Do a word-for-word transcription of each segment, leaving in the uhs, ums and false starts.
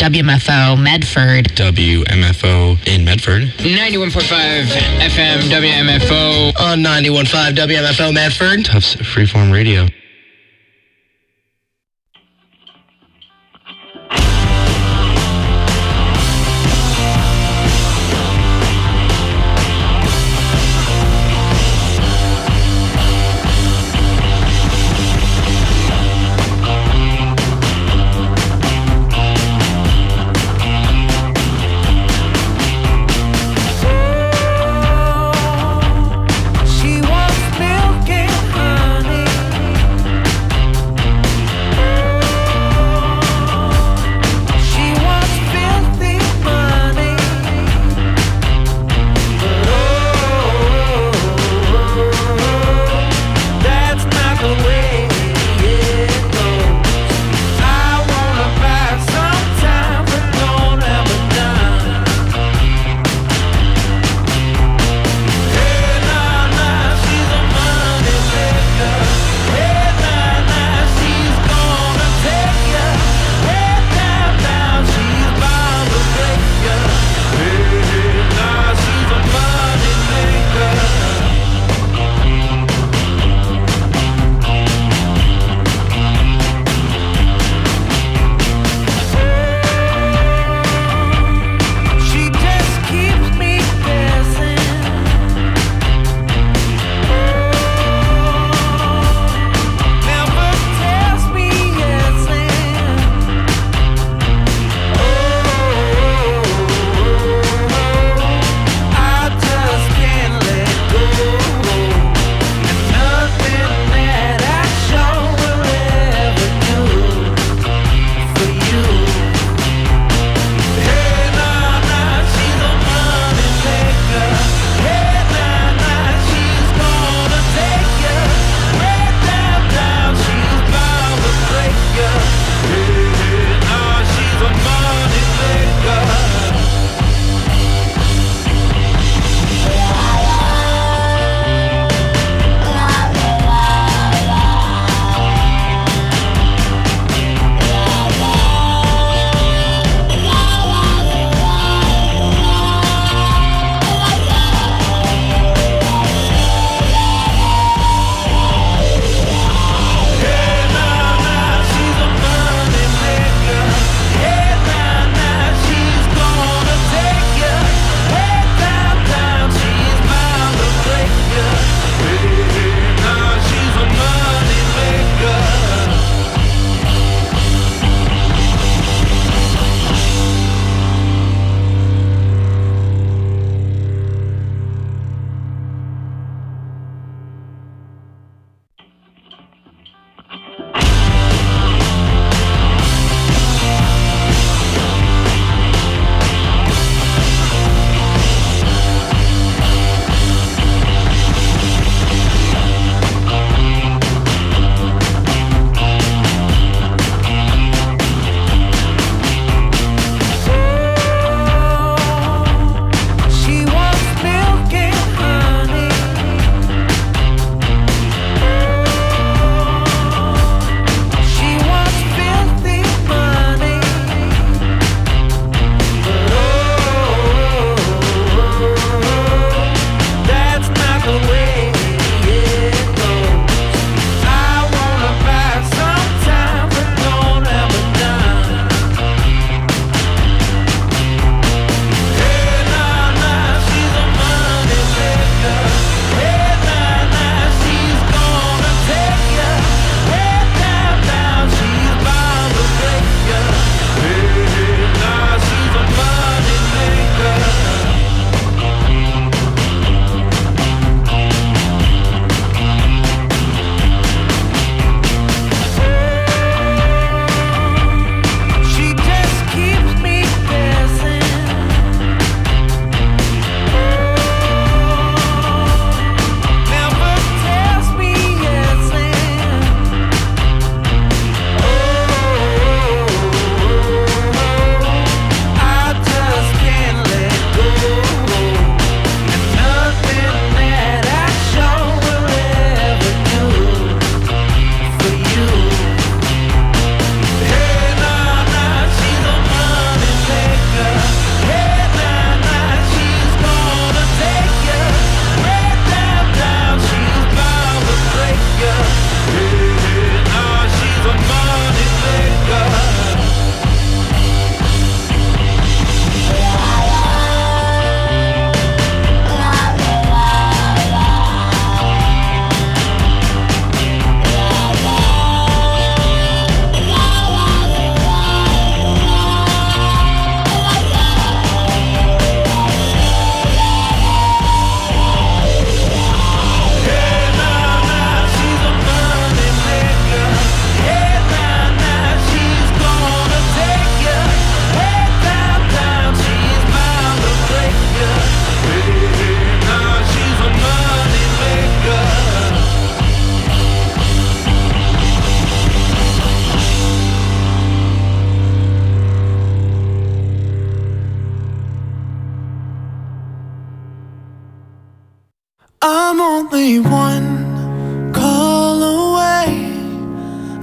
W M F O Medford. W M F O in Medford. ninety-one point five F M W M F O. On ninety-one point five W M F O Medford. Tufts Freeform Radio. She wants milk and honey.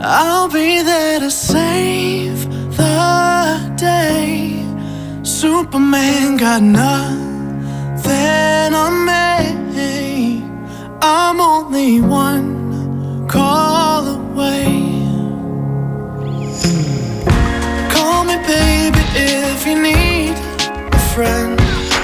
I'll be there to save the day. Superman got nothing on me. I'm only one call away. Call me baby if you need a friend.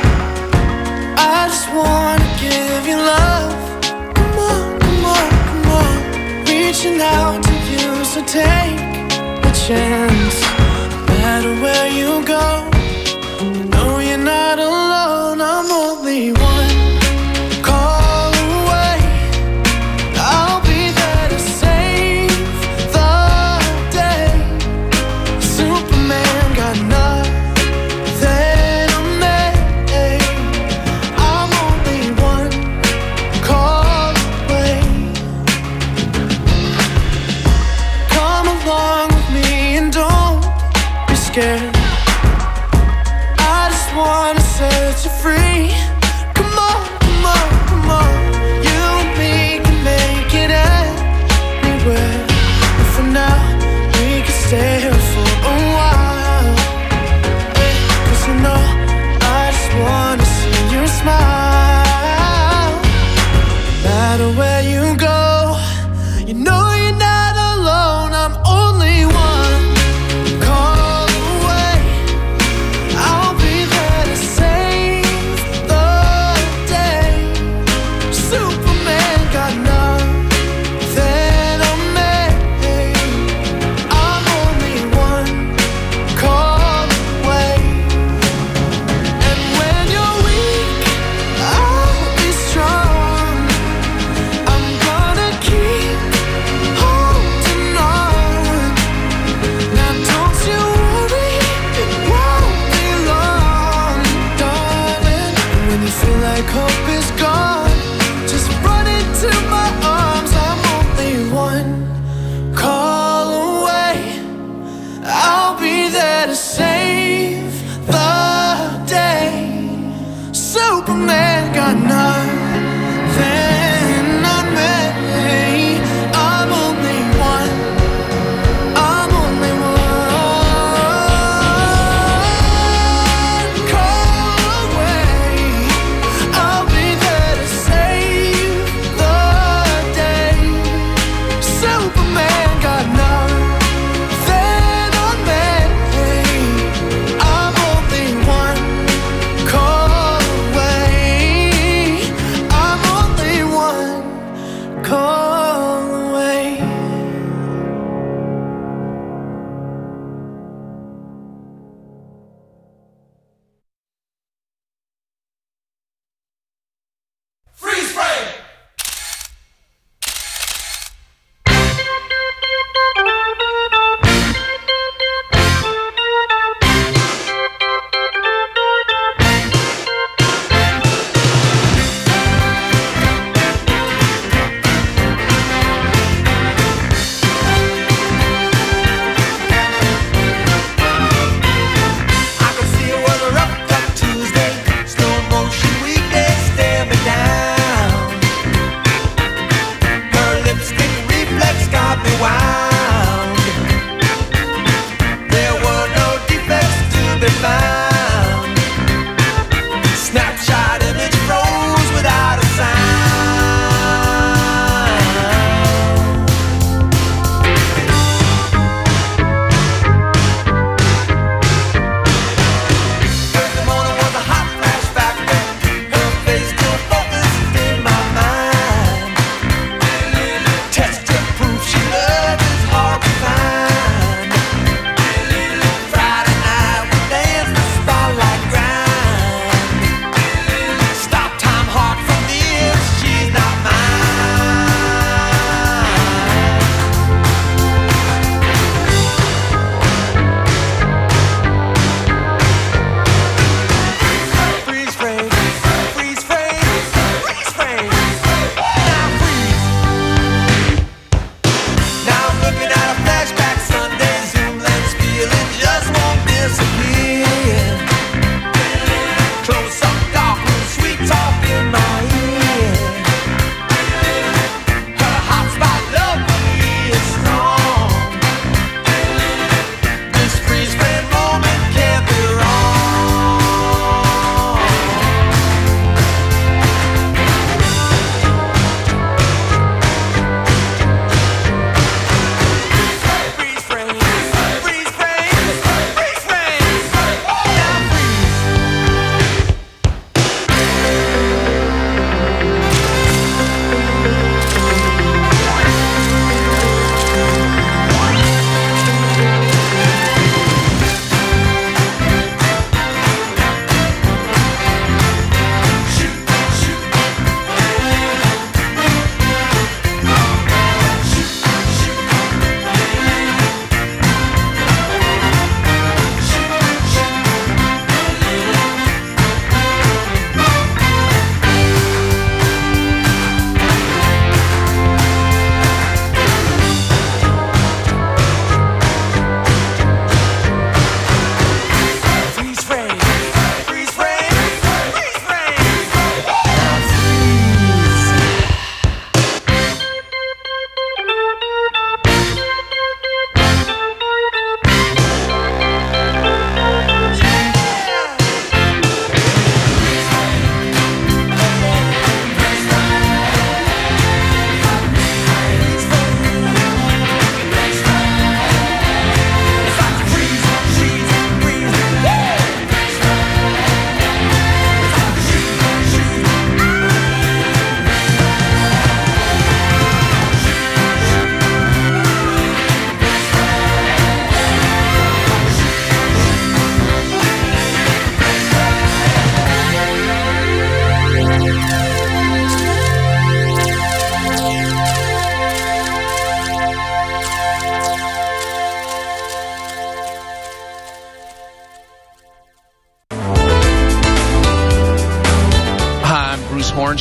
I just wanna give you love. Come on, come on, come on. Reaching out to you, so take a chance. No matter where you go, you know you're not alone. I'm only one call away. I'll be there to save the day. Superman got nothing on me. I'm only one call away. Come along with me and don't be scared. I just wanna set you free. Come on, come on, come on. You and me can make it anywhere. And for now, we can stay here for a while. Cause you know, I just wanna see you smile. No matter where you go, you know you're not alone. I'm only one call away. I'll be there to save the day. Superman got nothing on me. I'm only one call away. And when you're weak, I'll be strong. I'm gonna keep holding on. Now don't you worry, it won't be long, darling. When you feel like hope is gone, just run into my arms. I'm only one call away. I'll be there to save the day. Superman got nothing on me. I'm only one. I'm only one call away. I'll be there to save the day. Superman got nothing on me. I'm only one call away. I'm only one call away. Freeze frame! I can see it was a rough cut Tuesday, slow motion weekday, stare me down. Her lipstick reflex got me wound. There were no defects to be found. Snapshot image froze without a sound. Thursday morning was a hot flash factor. Her face still focused in my mind. Test to prove she loved is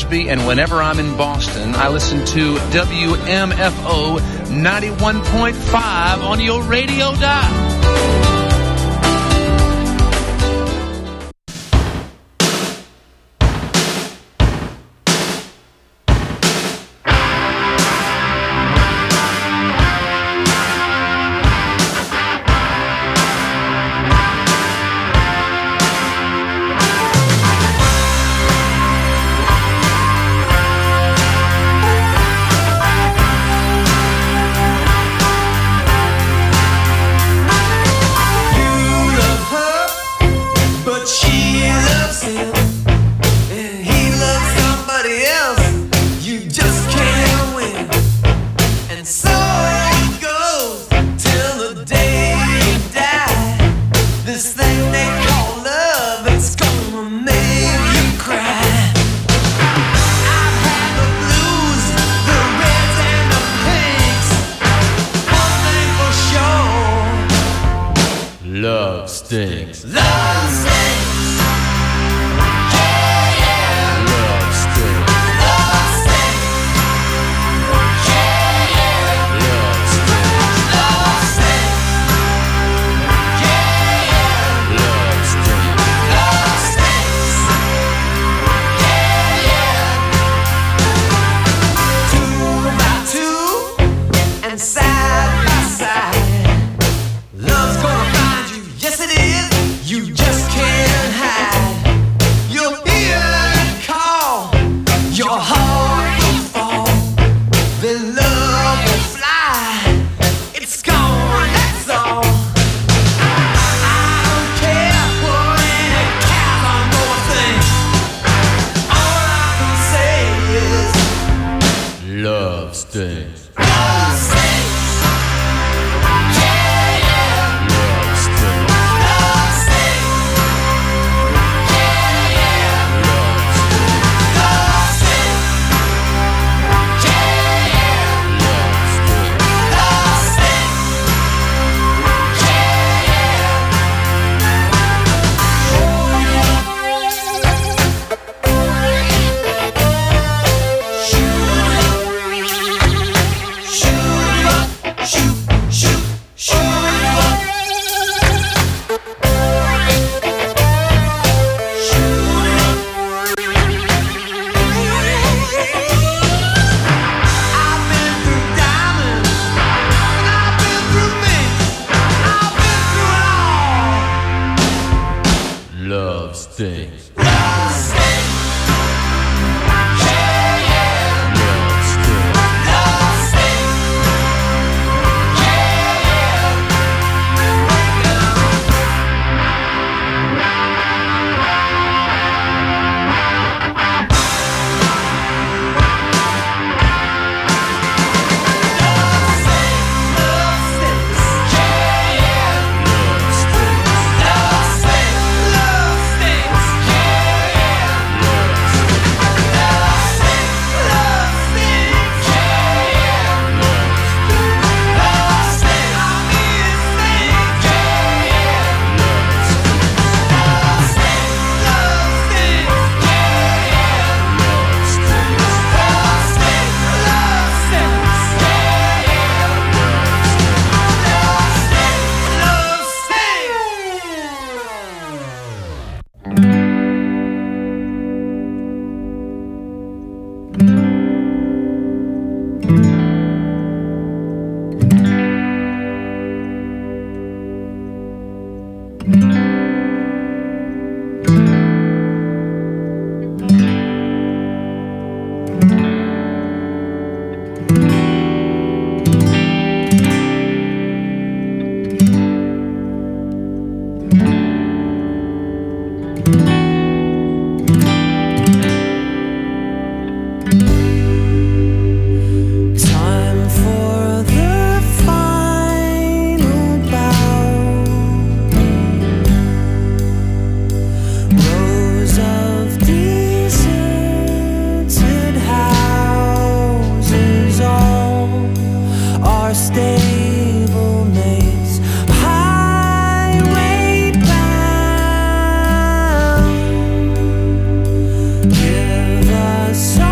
Mosby, and whenever I'm in Boston, I listen to W M F O ninety-one point five on your radio dial. Love stinks. Love stinks. Yeah, yeah. Love stinks. Love stinks. Yeah, yeah. Love stinks. Love stinks. Yeah, yeah. Love stinks. Love stinks. Yeah, yeah. Two by two and side by side. Love's gonna find you. Yes, it is. You just can't hide. You'll hear it call. Your heart will fall. Then love will fly. It's gone, that's all. I don't care what any cows on more things. All I can say is Love stinks. love stinks. Yeah, yeah. Love stinks. Love stinks. Yeah, yeah. Love stinks. Love stinks. Yeah, yeah. Love stinks. Love stinks. Shoot, shoot, shoot up. I've been through diamonds, and I've been through minks, I've been through it all. Love stinks. Love stinks. Yeah, yeah. Love stinks. Love stinks. Yeah, yeah. Love stinks. Love stinks. Yeah, yeah. Love stinks. Love stinks. Love stinks. Yeah, yeah. Love stinks. Love stinks. Love stinks. Yeah, yeah. Love stinks. Love stinks. I mean it stinks. Yeah, yeah. Love stinks. Love stinks. Love stinks. Yeah, yeah. Love stinks. Love stinks. Love stinks. Yeah, yeah. Love stinks. Love stinks. Time for the final bow. Rows of deserted houses, all are stable mates, highway bound. Give us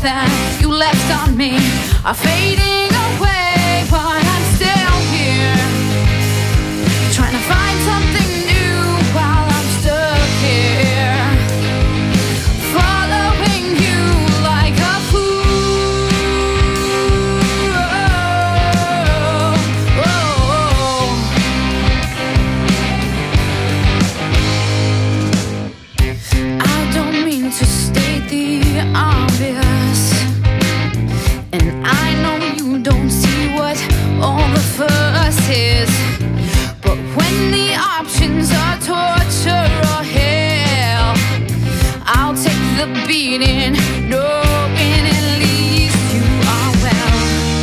that you left on me are fading away, but I'm still here, trying to find something new while I'm stuck here, following you like a fool. Oh, oh, oh. I don't mean to state the obvious, and I know you don't see what all the fuss is, but when the options are torture or hell, I'll take the beating, knowing at least you are well.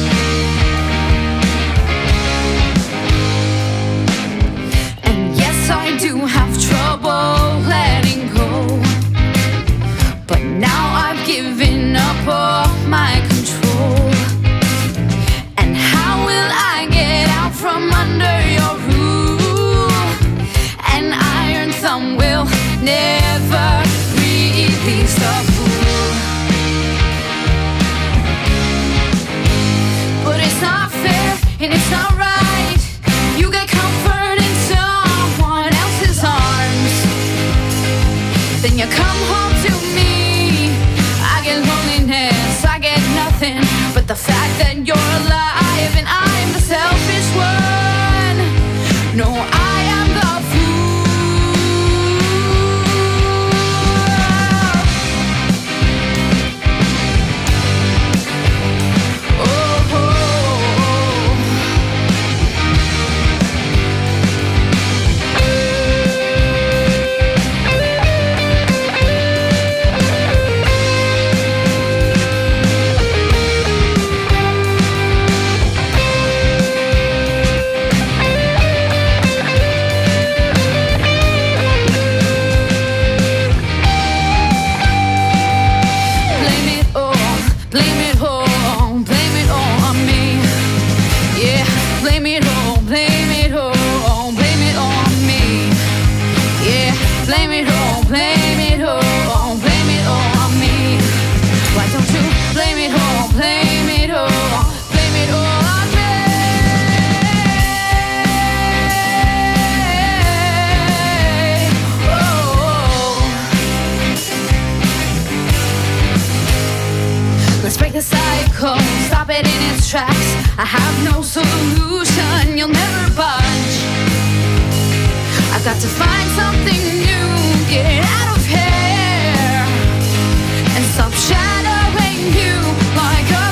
And yes, I do have trouble letting go, but now I've given up all my control. And how will I get out from under your rule? An iron thumb will never release the fool. But it's not fair and it's not right. You get comfort in someone else's arms, then you come home to me. I get loneliness, I get nothing but the fact that you're alive and I'm the selfish one. No, I am the fool. Oh, oh, oh. Blame it all, blame it all, blame it all on me. Yeah, blame it all, blame it all, blame it all on me. Yeah, blame it all, blame it all, blame it all on me. Why don't you blame it all, blame it all, blame it all on me? Oh. Let's break the cycle, stop it in its tracks. I have no solution, you'll never budge. I've got to find something new, get out of here, and stop shadowing you like a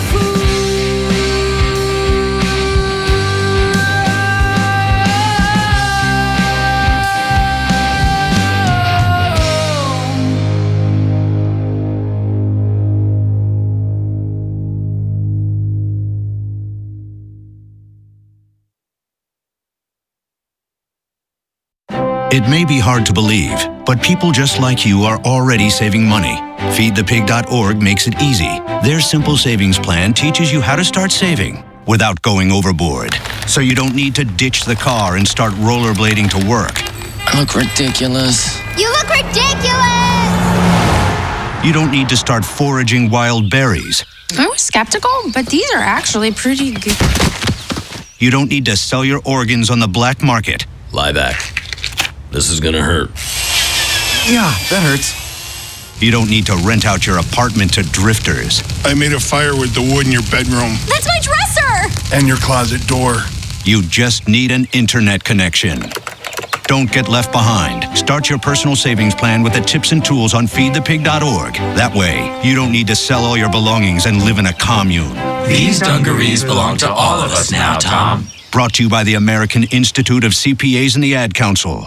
It may be hard to believe, but people just like you are already saving money. feed the pig dot org makes it easy. Their simple savings plan teaches you how to start saving without going overboard. So you don't need to ditch the car and start rollerblading to work. I look ridiculous. You look ridiculous! You don't need to start foraging wild berries. I was skeptical, but these are actually pretty good. You don't need to sell your organs on the black market. Lie back. This is gonna hurt. Yeah, that hurts. You don't need to rent out your apartment to drifters. I made a fire with the wood in your bedroom. That's my dresser! And your closet door. You just need an internet connection. Don't get left behind. Start your personal savings plan with the tips and tools on feed the pig dot org. That way, you don't need to sell all your belongings and live in a commune. These dungarees belong to all of us now, Tom. Brought to you by the American Institute of C P As and the Ad Council.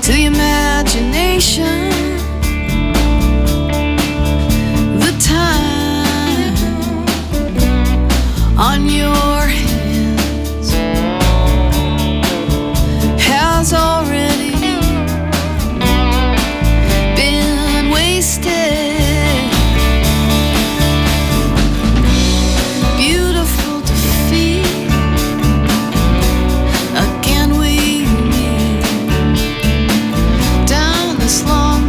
to the imagination. The time on your hands has already been wasted. Beautiful defeat. Again we meet down this long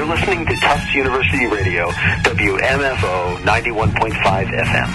listening to Tufts University Radio, W M F O ninety-one point five F M.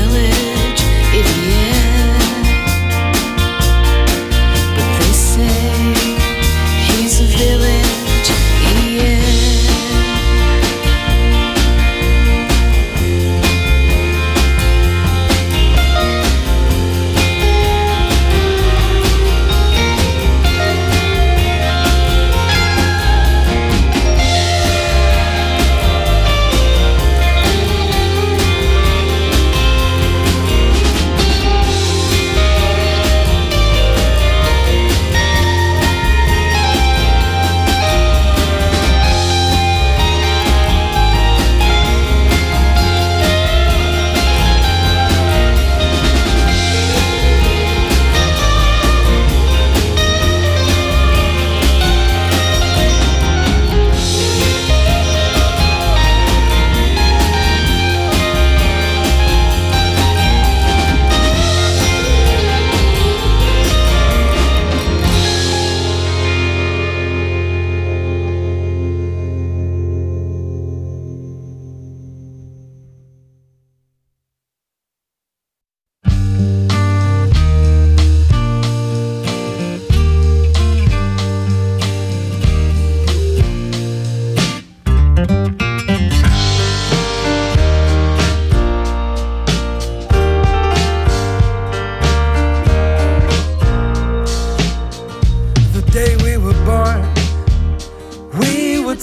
Say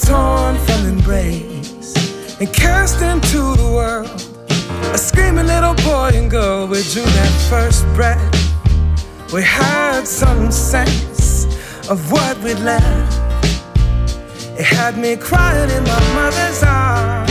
torn from embrace and cast into the world. A screaming little boy and girl, we drew that first breath. We had some sense of what we'd left. It had me crying in my mother's arms.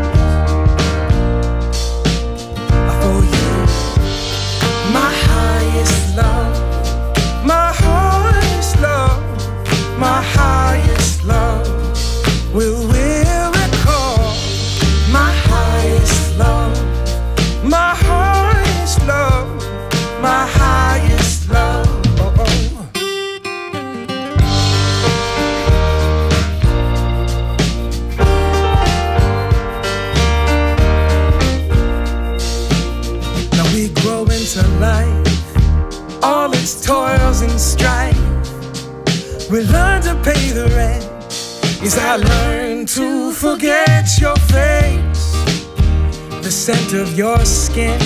For you, my highest love, my highest love, my highest love. Will we recall my highest love, my highest love, my highest love. Oh, oh. Now we grow into life, all its toils and strife. We learn to pay the rent. Yes, I learned to forget your face, the scent of your skin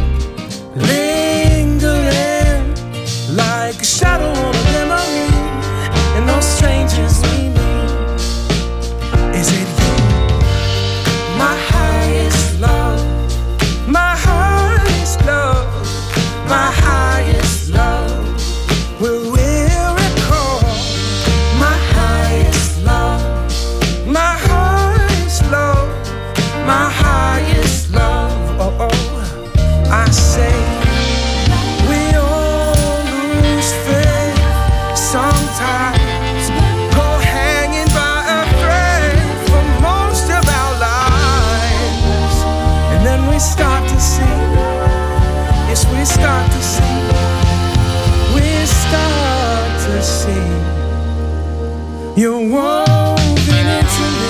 lingering like a shadow on a memory, and those strangers we meet. Is it you, my highest love, my highest love, my highest love? Will we recall my highest love, my highest love, my highest love? Oh, oh. I say we all lose faith sometimes, go hanging by a thread for most of our lives, and then we start to see, yes, we start to see, we start to see you're woven into me.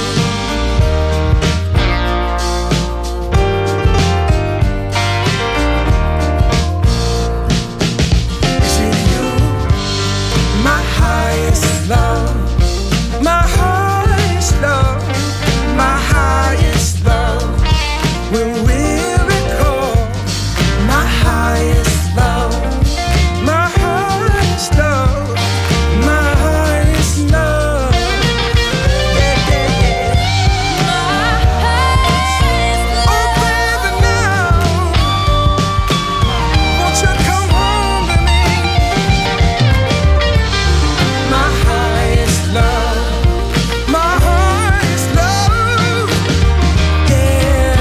Love, my highest love, my highest love. When we recall my highest love, my highest love, my highest love. Yeah, yeah, yeah. My highest love. Oh, baby, now won't you come home to me? My love, my highest love, yeah.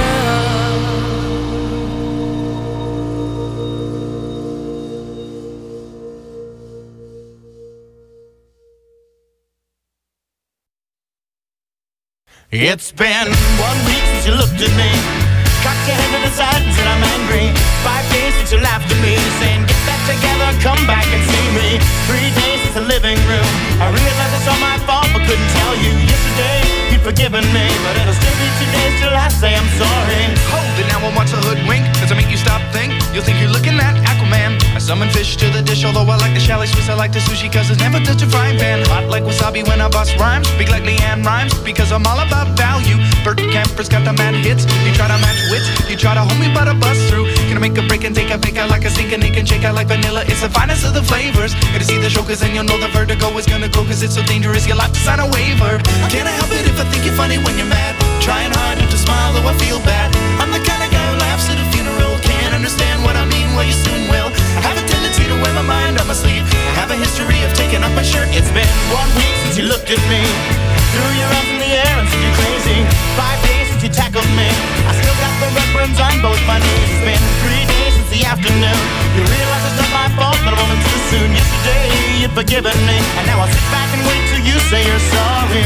It's been one week since you looked at me, cocked your head to the side and said I'm angry. Five days since you laughed at me, saying get that together, come back and see me. Three days since the living room, I realized it's all my fault but couldn't tell you. Yesterday you'd forgiven me, but it'll still be two days till I say I'm sorry. Hold it now, I want to hoodwink. Does it make you stop think? You'll think you're looking at Aquaman. I summon fish to the dish, although I like the chalet Swiss, I like the sushi cause it's never touch a frying pan. Hot like wasabi when I bust rhymes, big like Leanne Rhymes, because I'm all about value. Bert Kemper's got the mad hits. You try to match wits, you try to hold me but I bust through. Gonna make a break and take a pick out like a sink and it can shake out like vanilla. It's the finest of the flavors. Gonna see the show cause then you'll know the vertigo is gonna go cause it's so dangerous you'll have to sign a waiver. Can't I help it if I think you're funny when you're mad? Trying hard not to smile though I feel bad. I'm the kind of guy who laughs at a funeral. Can't understand what I mean, well you soon will. I have a tendency to wear my mind on my sleeve. I have a history of taking off my shirt. It's been one week since you looked at me, threw your arms in the air and said you're crazy. Five days since you tackled me, I still got the red burns on both my knees. It's been three days since the afternoon, you realize it's not my fault but a moment too soon. Yesterday you'd forgiven me, and now I'll sit back and wait till you say you're sorry.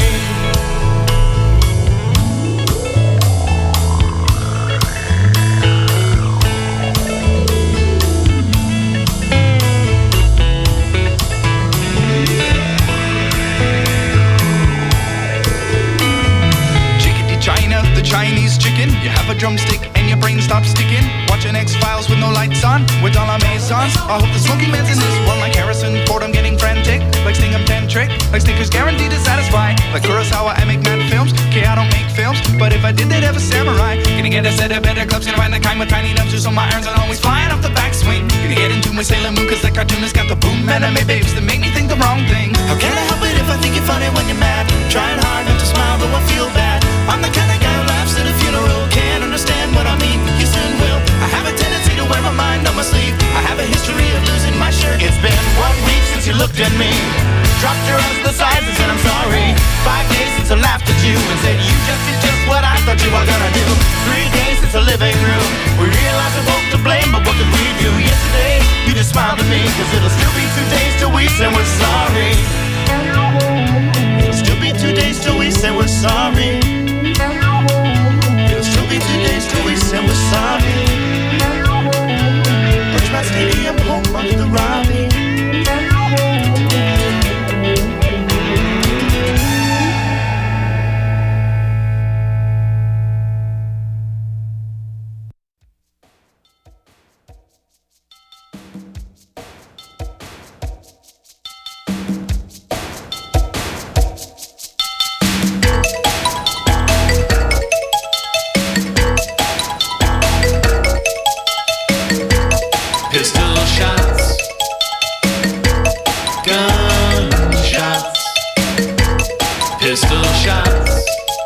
Chinese chicken, you have a drumstick and your brain stops sticking. Watching X-Files with no lights on, with all our maisons. I hope the smoking man's in this one like Harrison Ford. I'm getting frantic, like Stingham Tantric, like Snickers guaranteed to satisfy. Like Kurosawa, I make mad films. Okay, I don't make films, but if I did, they'd have a samurai. Gonna get a set of better clubs, gonna find the kind with tiny dumpsters, so my irons are always flying off the backswing. Gonna get into my Sailor Moon, cause that cartoonist got the boom anime babes that make me think the wrong thing. How can I help it if I think you're funny when you're mad? Trying hard not to smile, Dropped your arms to the sides and said I'm sorry. Five days since I laughed at you and said you just did just what I thought you were gonna do. Three days since the living room. We realized we're both to blame, but what could we do? Yesterday, you just smiled at me, cause it'll still be two days till we say we're sorry. It'll still be two days till we say we're sorry. It'll still be two days till we say we're sorry. Birchmount Stadium, home of the Robbie. Pistol shots, gun shots, pistol shots,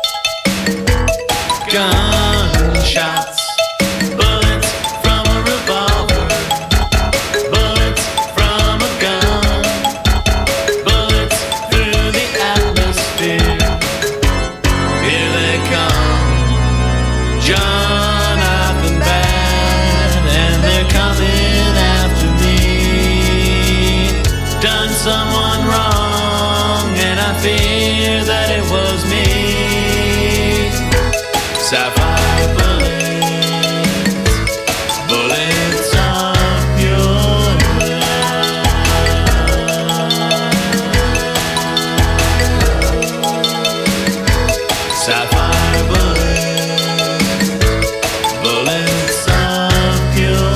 gun shots, bullets from a revolver, bullets from a gun, bullets through the atmosphere. Here they come, Jonathan Bad, and they're coming after me. Done someone wrong, and I fear that it was me. Sapphire bullets, bullets of pure love. Sapphire bullets, bullets of pure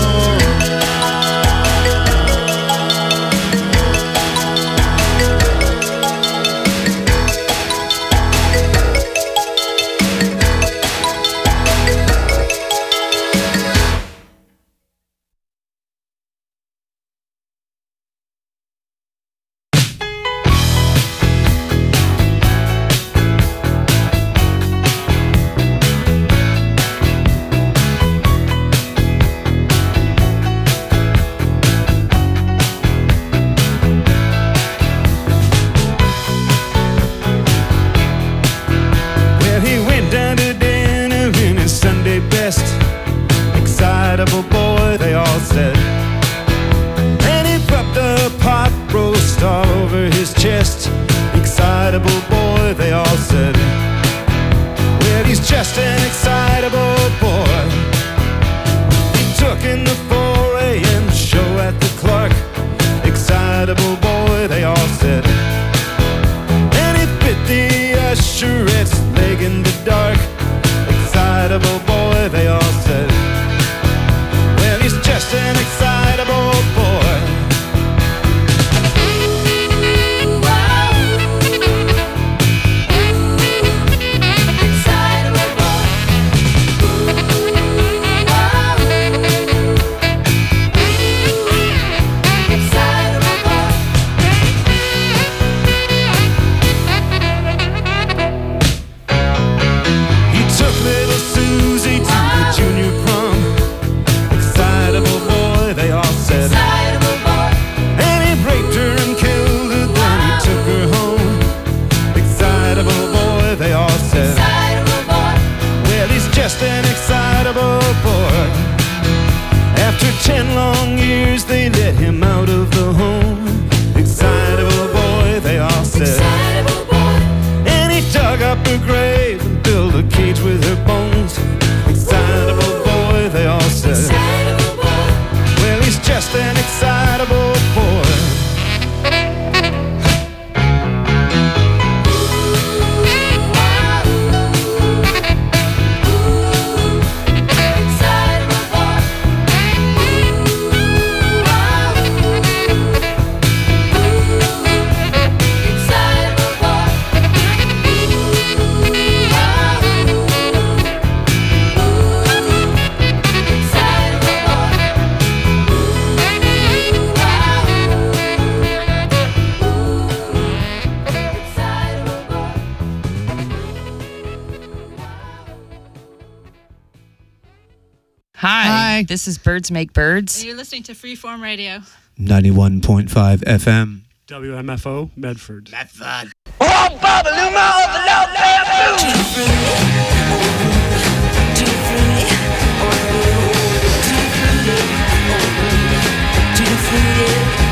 Well, he went down to dinner in his Sunday best. Excitable boy, they all said. And he popped a pot roast all over his chest. Excitable boy, they all said. Well, he's just an excitable boy. He took in the four a m show at the Clark. Excitable boy, they all said. And he bit the usherette's leg in the dark. Excitable boy, they all said. Well, he's just an excitable boy. He took little Susie to the junior prom. Excitable boy, they all said. And he raped her and killed her, then he took her home. Excitable boy, they all said. Well, he's just an excitable boy. After ten long years, they let him out of the home. Excitable boy, they all said. And he dug up her grave and built a cage with her bones. Excitable boy, they all said. Well, he's just an excitable boy. Hi, this is Birds Make Birds. And you're listening to Freeform Radio. ninety-one point five F M. W M F O, Medford. Medford. Oh, Baba Luma of the Love Bamboo! Tutti frutti, tutti frutti, tutti frutti.